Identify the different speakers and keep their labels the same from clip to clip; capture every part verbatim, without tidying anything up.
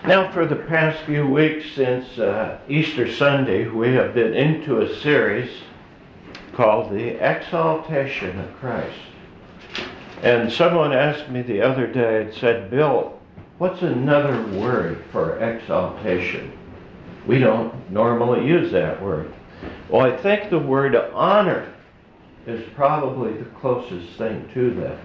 Speaker 1: Now, for the past few weeks since uh, Easter Sunday, we have been into a series called The Exaltation of Christ. And someone asked me the other day and said, Bill, what's another word for exaltation? We don't normally use that word. Well, I think the word honor is probably the closest thing to that.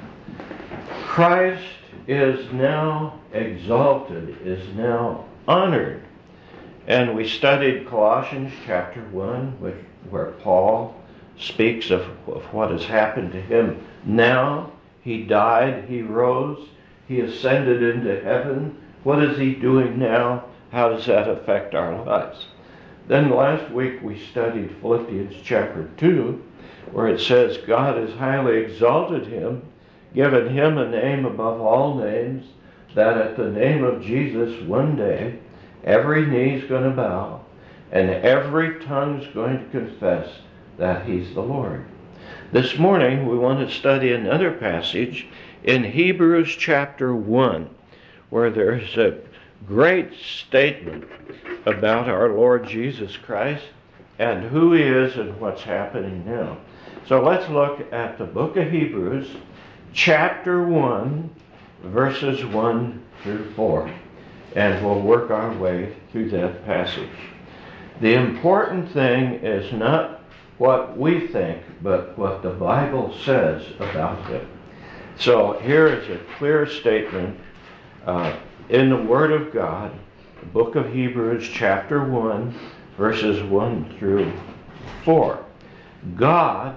Speaker 1: Christ is now exalted, is now honored. And we studied Colossians chapter one, which, where Paul speaks of, of what has happened to him now. He died, he rose, he ascended into heaven. What is he doing now? How does that affect our lives? Then last week we studied Philippians chapter two, where it says God has highly exalted him, given him a name above all names, that at the name of Jesus one day every knee's going to bow and every tongue's going to confess that he's the Lord. This morning we want to study another passage in Hebrews chapter one, where there's a great statement about our Lord Jesus Christ and who he is and what's happening now. So let's look at the book of Hebrews chapter one, verses one through four, and we'll work our way through that passage. The important thing is not what we think, but what the Bible says about him. So here is a clear statement uh, in the Word of God, the book of Hebrews chapter one, verses one through four. God,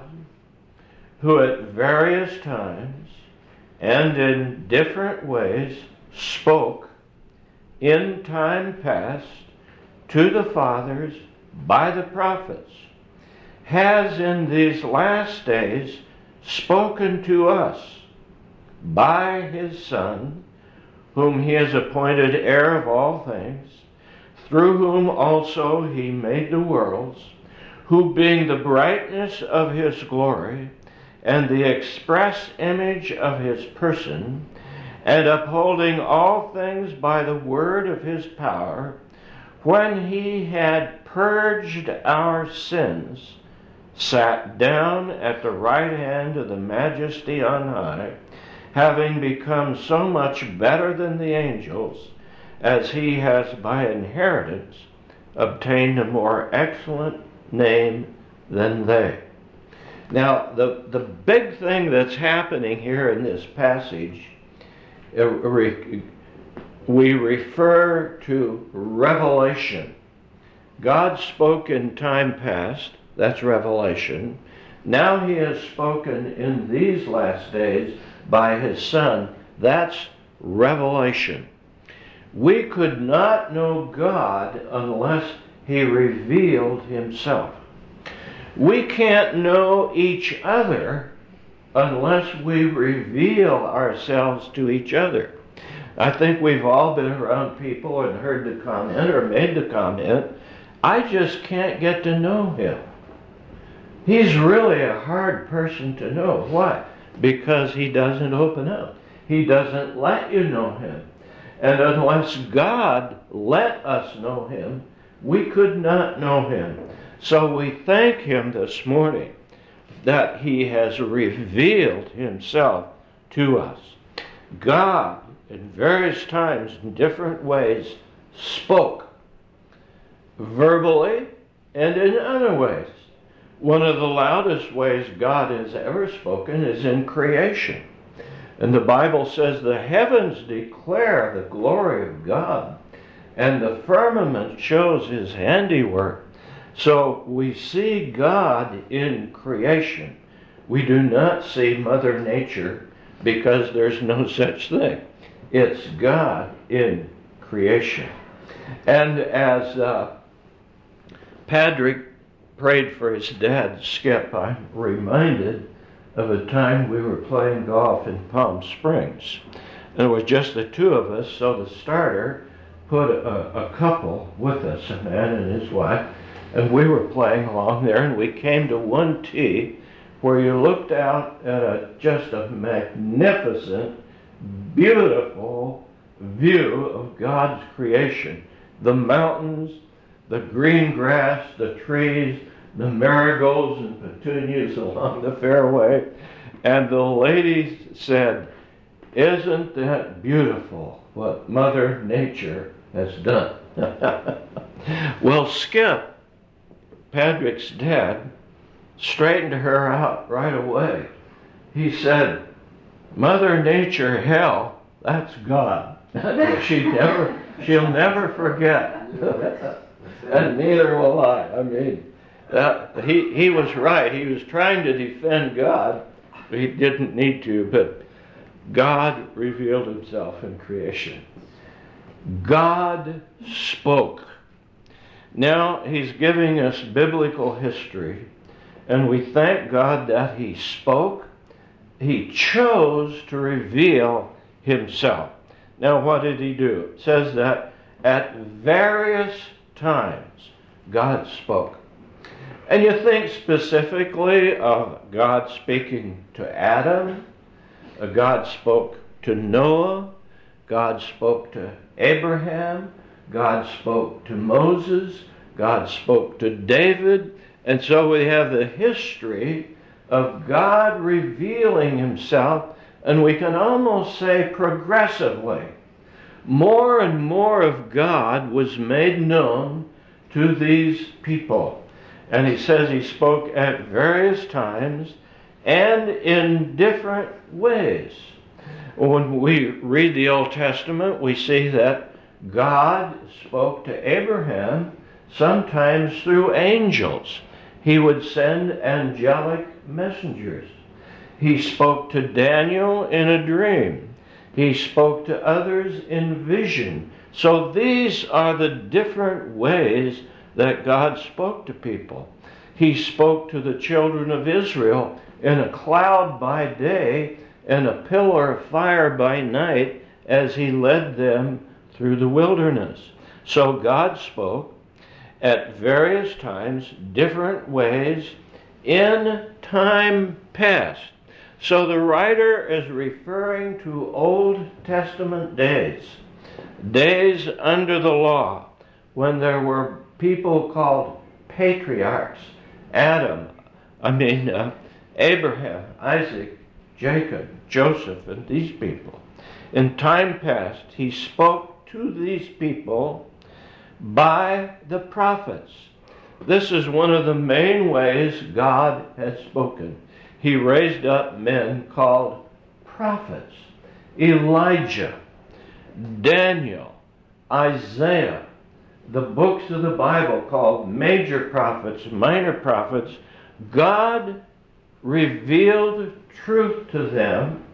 Speaker 1: who at various times and in different ways spoke in time past to the fathers by the prophets, has in these last days spoken to us by his Son, whom he has appointed heir of all things, through whom also he made the worlds, who being the brightness of his glory and the express image of his person, and upholding all things by the word of his power, when he had purged our sins, sat down at the right hand of the Majesty on high, having become so much better than the angels, as he has by inheritance obtained a more excellent name than they. Now, the, the big thing that's happening here in this passage, uh, re, we refer to revelation. God spoke in time past, that's revelation. Now he has spoken in these last days by his Son, that's revelation. We could not know God unless he revealed himself. We can't know each other unless we reveal ourselves to each other. I think we've all been around people and heard the comment or made the comment, I just can't get to know him. He's really a hard person to know. Why? Because he doesn't open up. He doesn't let you know him. And unless God let us know him, we could not know him. So we thank him this morning that he has revealed himself to us. God, in various times, in different ways, spoke verbally and in other ways. One of the loudest ways God has ever spoken is in creation. And the Bible says the heavens declare the glory of God, and the firmament shows his handiwork. So we see God in creation. We do not see Mother Nature because there's no such thing. It's God in creation. And as uh, Patrick prayed for his dad, Skip, I'm reminded of a time we were playing golf in Palm Springs. And it was just the two of us, so the starter put a, a couple with us, a man and his wife, and we were playing along there, and we came to one tee where you looked out at a, just a magnificent, beautiful view of God's creation. The mountains, the green grass, the trees, the marigolds and petunias along the fairway. And the ladies said, "Isn't that beautiful what Mother Nature has done?" Well, Skip, Patrick's dad, straightened her out right away. He said, "Mother Nature, hell, that's God." she never, she'll never forget. And neither will I. I mean, uh, he, he was right. He was trying to defend God. He didn't need to, but God revealed himself in creation. God spoke. Now he's giving us biblical history, and we thank God that he spoke. He chose to reveal himself. Now what did he do? It says that at various times God spoke. And you think specifically of God speaking to Adam, God spoke to Noah, God spoke to Abraham, God spoke to Moses, God spoke to David, and so we have the history of God revealing himself, and we can almost say progressively. More and more of God was made known to these people. And he says he spoke at various times and in different ways. When we read the Old Testament, we see that God spoke to Abraham sometimes through angels. He would send angelic messengers. He spoke to Daniel in a dream. He spoke to others in vision. So these are the different ways that God spoke to people. He spoke to the children of Israel in a cloud by day and a pillar of fire by night as he led them through the wilderness. So God spoke at various times, different ways, in time past. So the writer is referring to Old Testament days, days under the law, when there were people called patriarchs, Adam, I mean uh, Abraham, Isaac, Jacob, Joseph, and these people. In time past, he spoke to these people by the prophets. This is one of the main ways God has spoken. He raised up men called prophets. Elijah, Daniel, Isaiah, the books of the Bible called major prophets, minor prophets. God revealed truth to them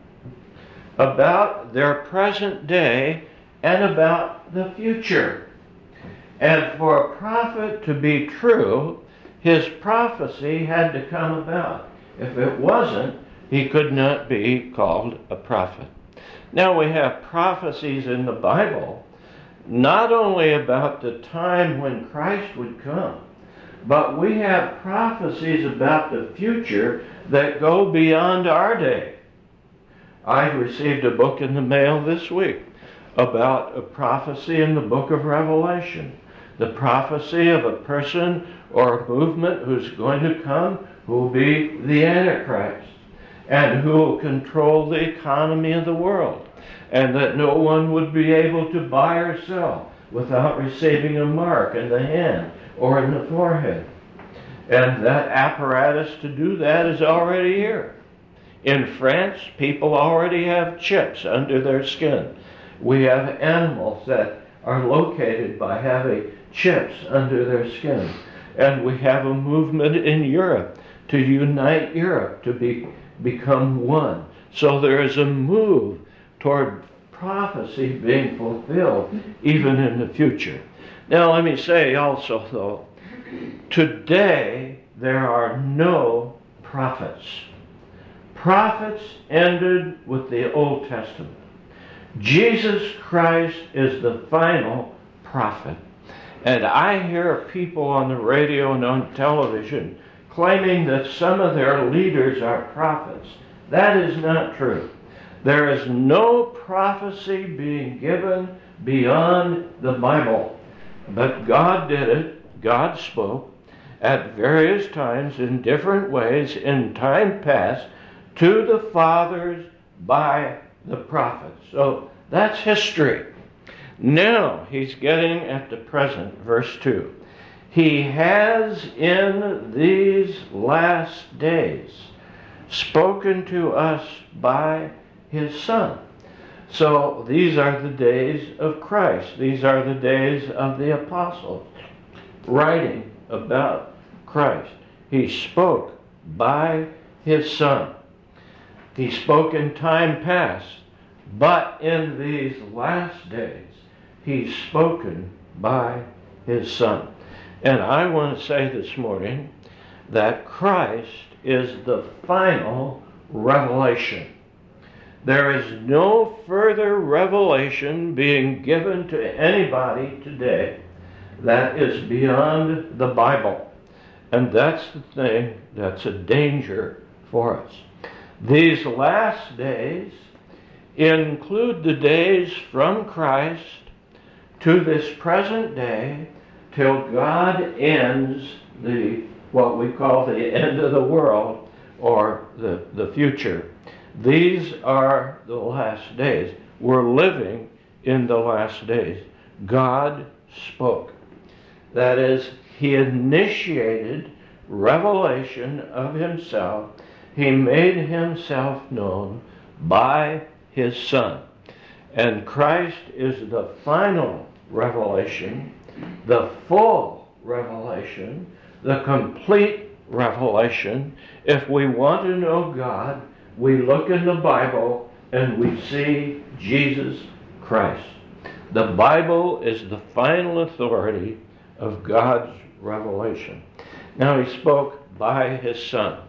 Speaker 1: about their present day and about the future. And for a prophet to be true, his prophecy had to come about. If it wasn't, he could not be called a prophet. Now we have prophecies in the Bible, not only about the time when Christ would come, but we have prophecies about the future that go beyond our day. I received a book in the mail this week about a prophecy in the book of Revelation. The prophecy of a person or a movement who's going to come, who will be the Antichrist, and who will control the economy of the world, and that no one would be able to buy or sell without receiving a mark in the hand or in the forehead. And that apparatus to do that is already here. In France, people already have chips under their skin. We have animals that are located by having chips under their skin. And we have a movement in Europe to unite Europe, to be, become one. So there is a move toward prophecy being fulfilled even in the future. Now let me say also, though, today there are no prophets. Prophets ended with the Old Testament. Jesus Christ is the final prophet. And I hear people on the radio and on television claiming that some of their leaders are prophets. That is not true. There is no prophecy being given beyond the Bible. But God did it. God spoke at various times in different ways in time past to the fathers by the prophets. So that's history. Now he's getting at the present, verse two. He has in these last days spoken to us by his Son. So these are the days of Christ. These are the days of the apostles writing about Christ. He spoke by his Son. He spoke in time past, but in these last days, he's spoken by his Son. And I want to say this morning that Christ is the final revelation. There is no further revelation being given to anybody today that is beyond the Bible. And that's the thing that's a danger for us. These last days include the days from Christ to this present day till God ends the what we call the end of the world or the, the future. These are the last days. We're living in the last days. God spoke. That is, he initiated revelation of himself. He made himself known by his Son. And Christ is the final revelation, the full revelation, the complete revelation. If we want to know God, we look in the Bible and we see Jesus Christ. The Bible is the final authority of God's revelation. Now he spoke by his Son.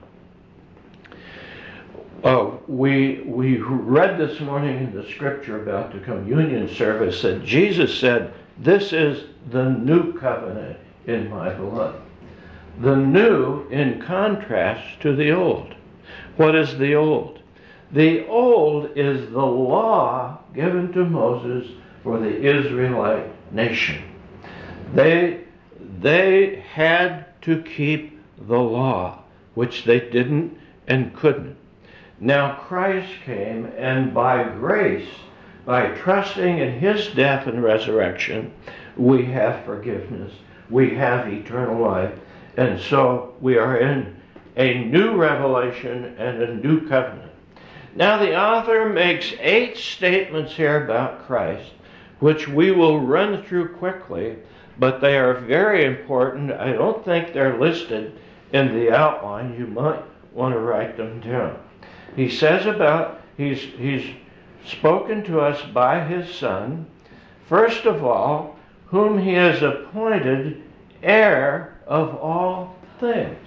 Speaker 1: Uh, we we read this morning in the scripture about the communion service that Jesus said, "This is the new covenant in my blood." The new in contrast to the old. What is the old? The old is the law given to Moses for the Israelite nation. They, they had to keep the law, which they didn't and couldn't. Now Christ came, and by grace, by trusting in his death and resurrection, we have forgiveness. We have eternal life. And so we are in a new revelation and a new covenant. Now the author makes eight statements here about Christ, which we will run through quickly, but they are very important. I don't think they're listed in the outline. You might want to write them down. He says about, he's, he's spoken to us by his Son, first of all, whom he has appointed heir of all things.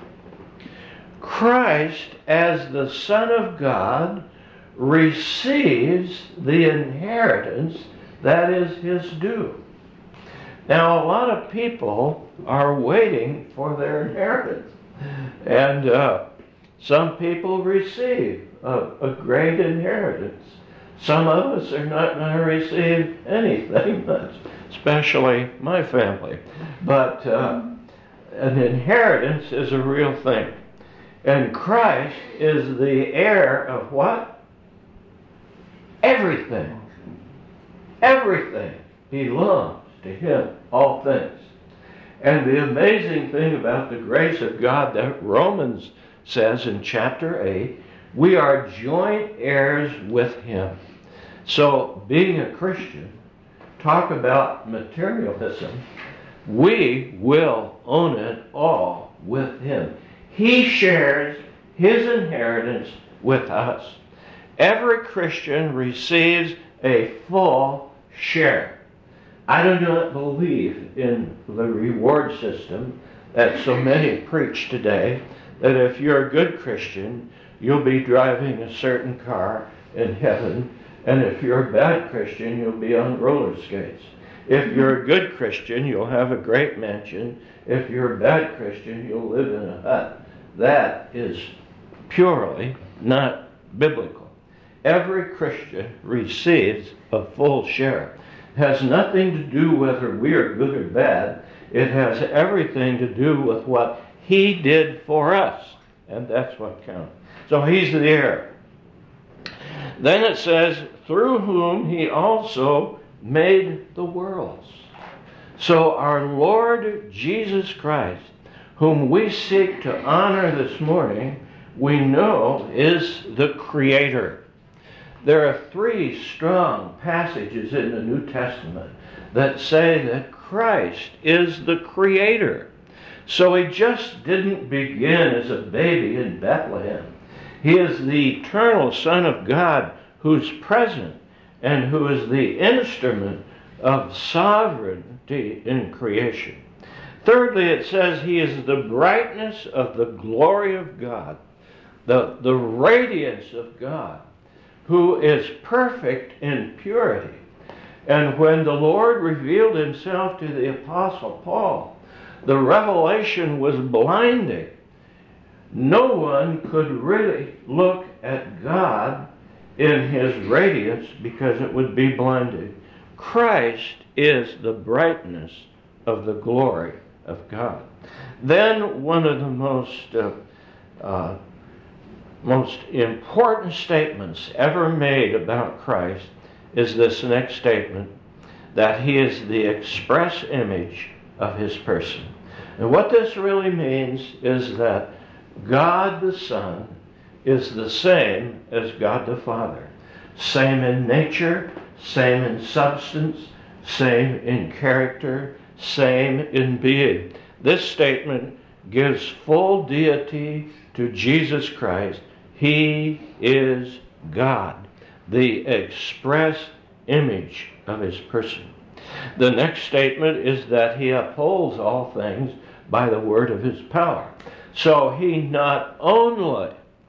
Speaker 1: Christ, as the Son of God, receives the inheritance that is his due. Now, a lot of people are waiting for their inheritance. And uh, some people receive a, a great inheritance. Some of us are not going to receive anything, especially my family. But uh, an inheritance is a real thing. And Christ is the heir of what? Everything. Everything belongs to him, all things. And the amazing thing about the grace of God that Romans says in chapter eight, we are joint heirs with him. So being a Christian, talk about materialism, we will own it all with him. He shares his inheritance with us. Every Christian receives a full share. I do not believe in the reward system that so many preach today, that if you're a good Christian, you'll be driving a certain car in heaven, and if you're a bad Christian, you'll be on roller skates. If you're a good Christian, you'll have a great mansion. If you're a bad Christian, you'll live in a hut. That is purely not biblical. every Christian receives a full share. It has nothing to do whether we are good or bad. It has everything to do with what He did for us. And that's what counts. So He's the heir. Then it says, through whom He also made the worlds. So our Lord Jesus Christ, whom we seek to honor this morning, we know is the Creator. There are three strong passages in the New Testament that say that Christ is the Creator. So He just didn't begin as a baby in Bethlehem. He is the eternal Son of God who's present and who is the instrument of sovereignty in creation. Thirdly, it says He is the brightness of the glory of God, the, the radiance of God, who is perfect in purity. And when the Lord revealed Himself to the Apostle Paul, the revelation was blinding. No one could really look at God in His radiance because it would be blinded. Christ is the brightness of the glory of God. Then one of the most uh, uh, most important statements ever made about Christ is this next statement, that He is the express image of His person. And what this really means is that God the Son is the same as God the Father. Same in nature, same in substance, same in character, same in being. This statement gives full deity to Jesus Christ. He is God, the express image of His person. The next statement is that He upholds all things by the word of His power. So He not only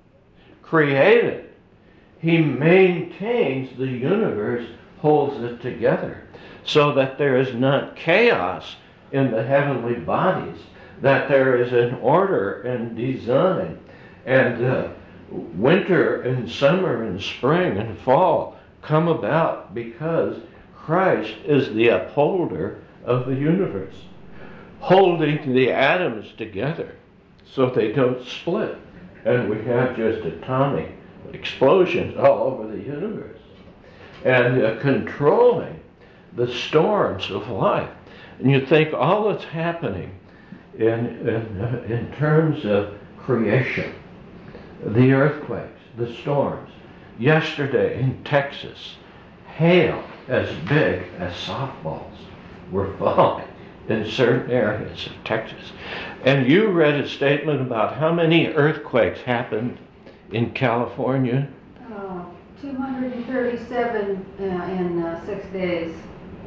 Speaker 1: created, He maintains the universe, holds it together, so that there is not chaos in the heavenly bodies, that there is an order and design, and uh, winter and summer and spring and fall come about because Christ is the upholder of the universe, holding the atoms together so they don't split, and we have just atomic explosions all over the universe, and uh, controlling the storms of life. And you think all that's happening in, in, uh, in terms of creation, the earthquakes, the storms. Yesterday in Texas, hail as big as softballs were falling in certain areas of Texas. And you read a statement about how many earthquakes happened in California?
Speaker 2: Uh, two hundred thirty-seven uh, in uh, six days.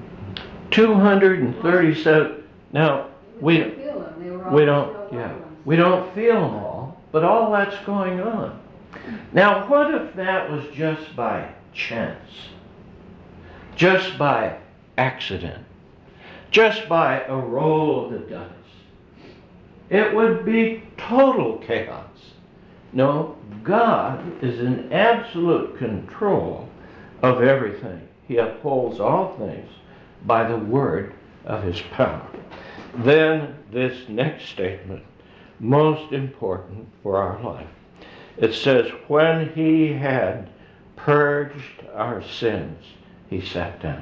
Speaker 1: two hundred thirty-seven. Now, we,
Speaker 2: feel them. They were all
Speaker 1: we don't, yeah, we don't feel them all, but all that's going on. Now, what if that was just by chance? Just by accident? Just by a roll of the dice? It would be total chaos. No, God is in absolute control of everything. He upholds all things by the word of His power. Then this next statement, most important for our life. It says, when He had purged our sins, He sat down.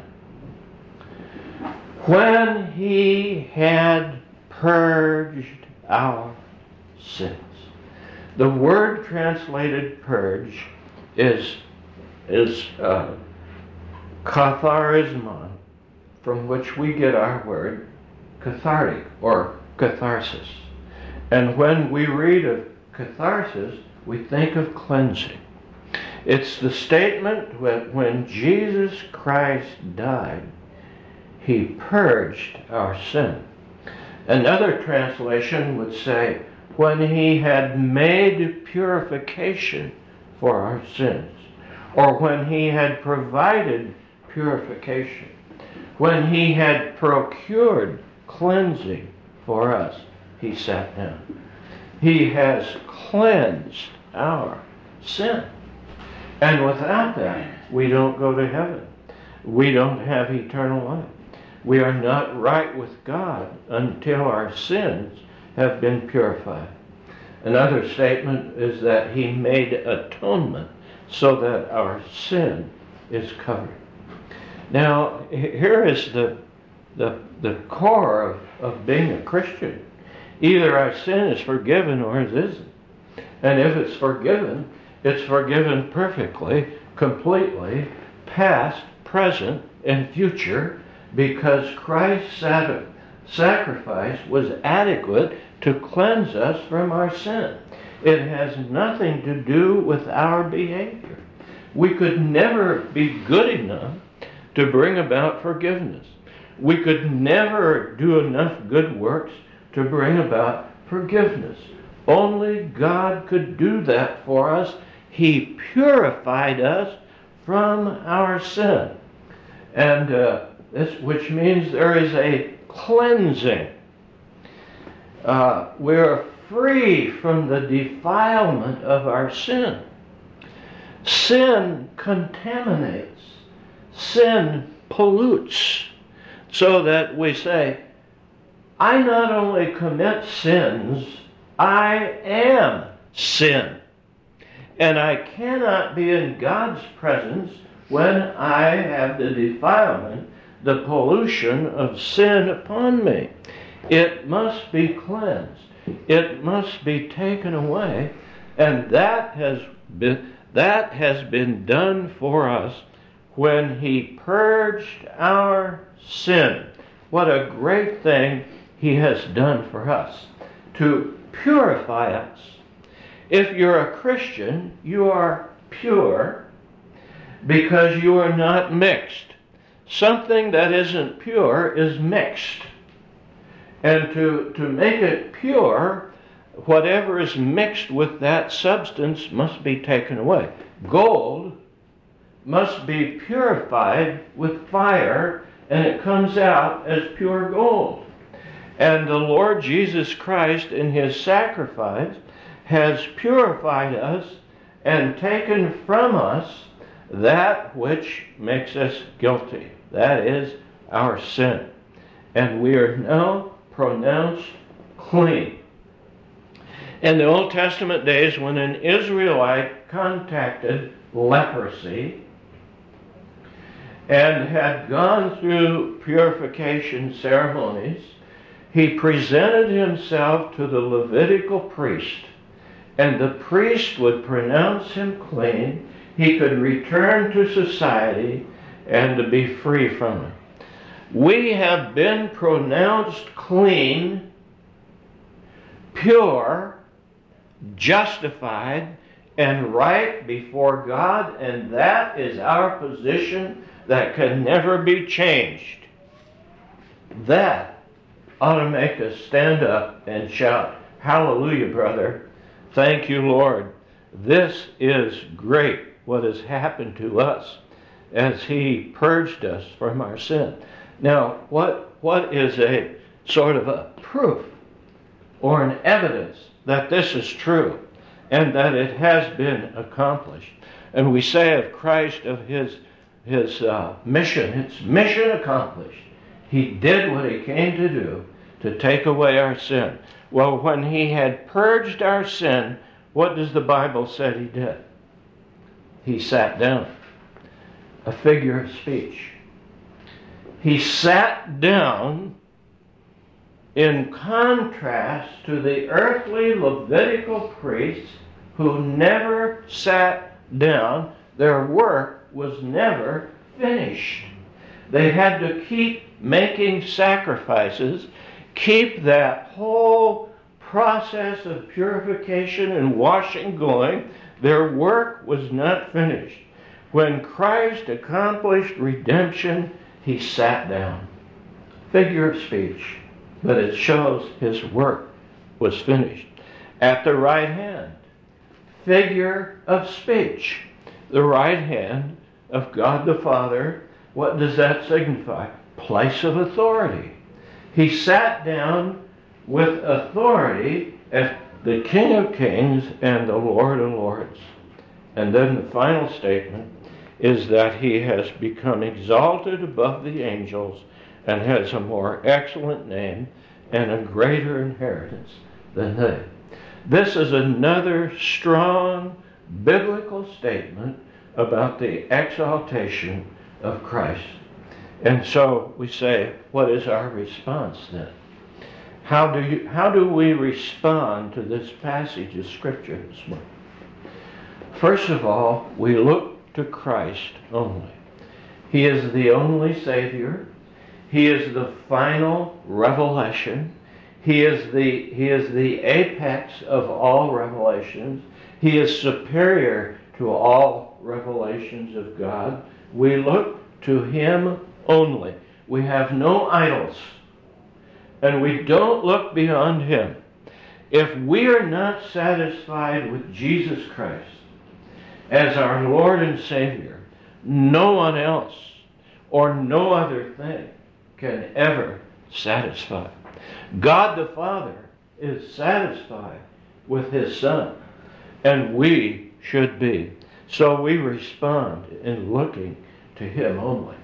Speaker 1: When He had purged our sins. The word translated purge is, is uh, katharismon, from which we get our word cathartic or catharsis. And when we read of catharsis, we think of cleansing. It's the statement that when Jesus Christ died, He purged our sin. Another translation would say, when He had made purification for our sins, or when He had provided purification, when He had procured cleansing for us, He sat down. He has cleansed our sin. And without that, we don't go to heaven. We don't have eternal life. We are not right with God until our sins have been purified. Another statement is that he made atonement so that our sin is covered. Now, here is the, the, the core of, of being a Christian. Either our sin is forgiven or it isn't. And if it's forgiven, it's forgiven perfectly, completely, past, present, and future, because Christ's sacrifice was adequate to cleanse us from our sin. It has nothing to do with our behavior. We could never be good enough to bring about forgiveness. We could never do enough good works to bring about forgiveness. Only God could do that for us. He purified us from our sin. And uh, this, which means there is a cleansing. Uh, we're free from the defilement of our sin. Sin contaminates. Sin pollutes. So that we say, I not only commit sins, I am sin. And I cannot be in God's presence when I have the defilement, the pollution of sin upon me. It must be cleansed. It must be taken away. And that has been, that has been done for us when he purged our sin. What a great thing he has done for us to purify us. If you're a Christian, you are pure because you are not mixed. Something that isn't pure is mixed. And to, to make it pure, whatever is mixed with that substance must be taken away. Gold must be purified with fire, and it comes out as pure gold. And the Lord Jesus Christ, in his sacrifice, has purified us and taken from us that which makes us guilty. That is our sin. And we are now pronounced clean. In the Old Testament days, when an Israelite contacted leprosy and had gone through purification ceremonies, he presented himself to the Levitical priest, and the priest would pronounce him clean. He could return to society and to be free from it. We have been pronounced clean, pure, justified, and right before God, and that is our position that can never be changed. That ought to make us stand up and shout, "Hallelujah, brother. Thank you, Lord. This is great what has happened to us as he purged us from our sin." Now, what what is a sort of a proof or an evidence that this is true and that it has been accomplished? And we say of Christ, of his his uh, mission, it's mission accomplished. He did what he came to do, to take away our sin. Well, when he had purged our sin, what does the Bible say he did? He sat down. A figure of speech. He sat down in contrast to the earthly Levitical priests who never sat down. Their work was never finished. They had to keep making sacrifices, keep that whole process of purification and washing going. Their work was not finished. When Christ accomplished redemption, he sat down. Figure of speech, but it shows his work was finished. At the right hand, figure of speech. The right hand of God the Father. What does that signify? Place of authority. He sat down with authority as the King of Kings and the Lord of Lords. And then the final statement is that he has become exalted above the angels and has a more excellent name and a greater inheritance than they. This is another strong biblical statement about the exaltation of Christ. And so we say, what is our response then? How do you, how do we respond to this passage of Scripture this morning? First of all, we look to Christ only. He is the only Savior. He is the final revelation. He is the, he is the apex of all revelations. He is superior to all revelations of God. We look to Him only. We have no idols. And we don't look beyond Him. If we are not satisfied with Jesus Christ as our Lord and Savior, no one else or no other thing can ever satisfy. God the Father is satisfied with His Son, and we should be. So we respond in looking to Him only.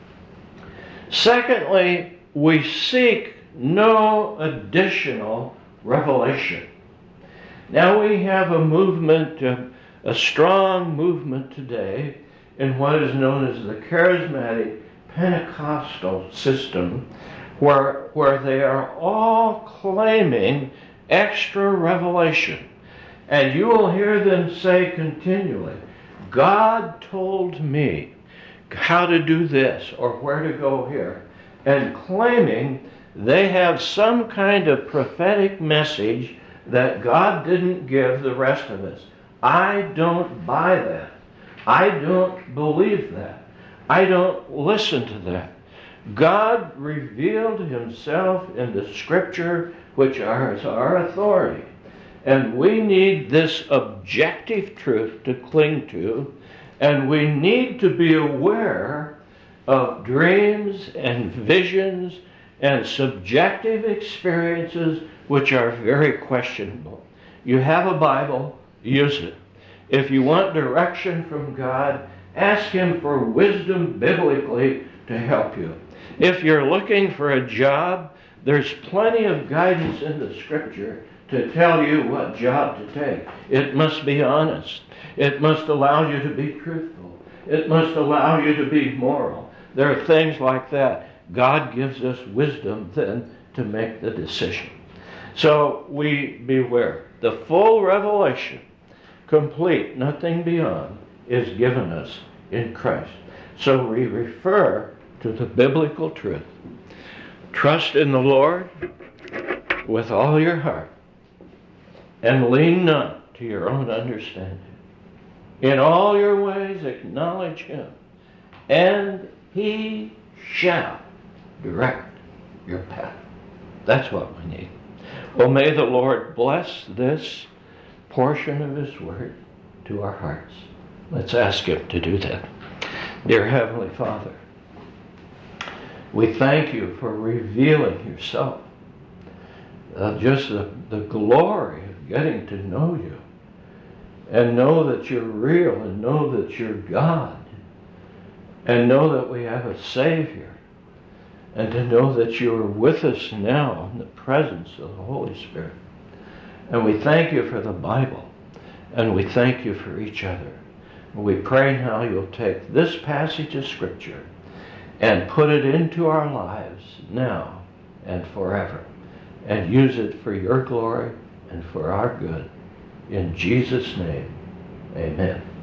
Speaker 1: Secondly, we seek no additional revelation. Now we have a movement, a, a strong movement today in what is known as the charismatic Pentecostal system, where, where they are all claiming extra revelation. And you will hear them say continually, God told me how to do this or where to go here, and claiming they have some kind of prophetic message that God didn't give the rest of us. I don't buy that. I don't believe that. I don't listen to that. God revealed Himself in the Scripture, which is our authority. And we need this objective truth to cling to, and we need to be aware of dreams and visions and subjective experiences which are very questionable. You have a Bible, use it. If you want direction from God, ask Him for wisdom biblically to help you. If you're looking for a job, there's plenty of guidance in the Scripture to tell you what job to take. It must be honest. It must allow you to be truthful. It must allow you to be moral. There are things like that. God gives us wisdom then to make the decision. So we beware. The full revelation, complete, nothing beyond, is given us in Christ. So we refer to the biblical truth. Trust in the Lord with all your heart, and lean not to your own understanding. In all your ways acknowledge Him, and He shall direct your path. That's what we need. Well, may the Lord bless this portion of His Word to our hearts. Let's ask Him to do that. Dear Heavenly Father, we thank You for revealing Yourself. Uh, just the, the glory of getting to know You and know that You're real and know that You're God and know that we have a Savior and to know that You are with us now in the presence of the Holy Spirit. And we thank You for the Bible, and we thank You for each other. And we pray now You'll take this passage of Scripture and put it into our lives now and forever, and use it for Your glory and for our good. In Jesus' name, amen.